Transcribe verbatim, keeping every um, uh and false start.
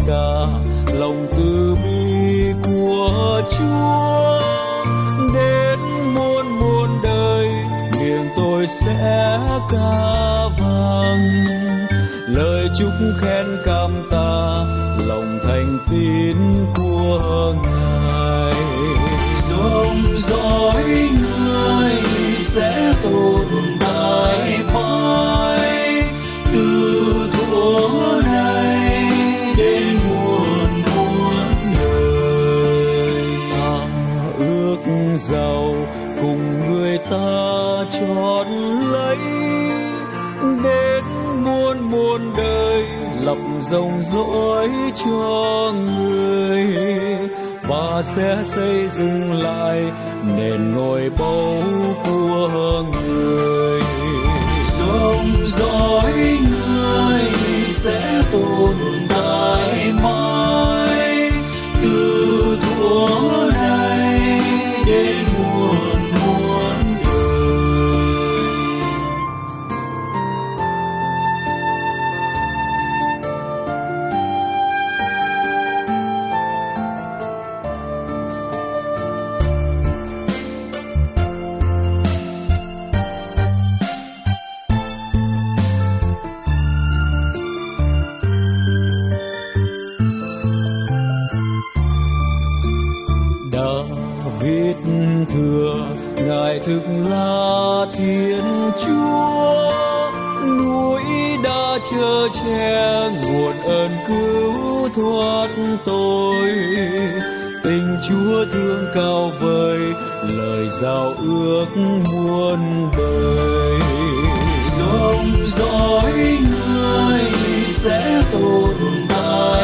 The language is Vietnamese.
cả lòng từ bi của Chúa. Đến muôn muôn đời miệng tôi sẽ ca vang lời chúc khen cảm tạ lòng thành tín của Ngài. Dòng dõi người sẽ tồn tại mãi từ thuở này đến muôn muôn đời. Ta ước giàu cùng người ta trọn lấy đến muôn muôn đời lập dòng dõi cho người và sẽ xây dựng lại nền ngôi báu của người. Dòng dõi người sẽ tồn tại mãi từ thuở này đến muôn muôn đời. David thừa Ngài thực là Thiên Chúa, núi đã chở che nguồn ơn cứu thoát tôi. Tình Chúa thương cao vời, lời giao ước muôn đời. Dòng dõi người sẽ tồn tại